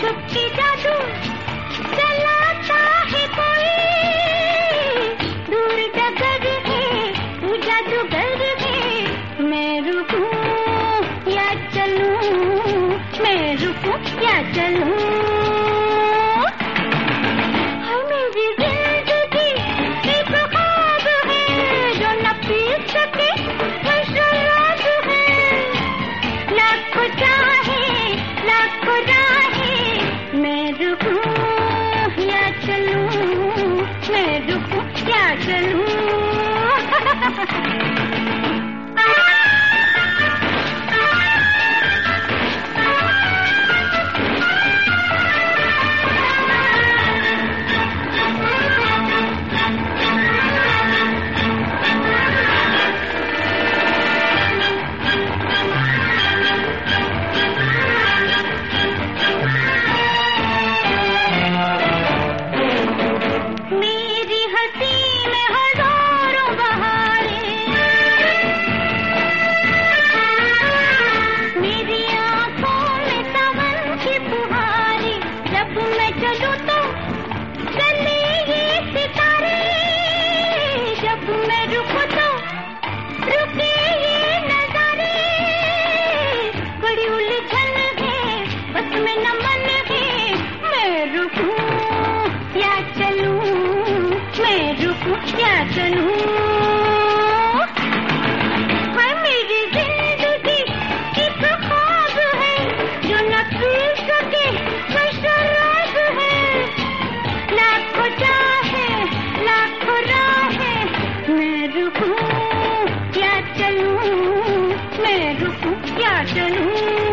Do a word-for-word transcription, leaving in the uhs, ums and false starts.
चुपके जादू चलाता है कोई, दूर डगर है तू जादूगर है। मैं रुकूं या चलूं, मैं रुकूं या चलूं, हाय मेरी जिंदगी एक ख्वाब है जो न पी सके वह शराब है। लाखों चाहे लाखों राहें, मैं रुकूं या चलूं, मैं रुकूं या चलूं। क्या चलूं, हाय मेरी जिंदगी एक ख्वाब है जो न पी सके वह शराब है। लाखों चाहे लाखों राहें, मैं रुकूं या चलूं, मैं रुकूं या चलूं।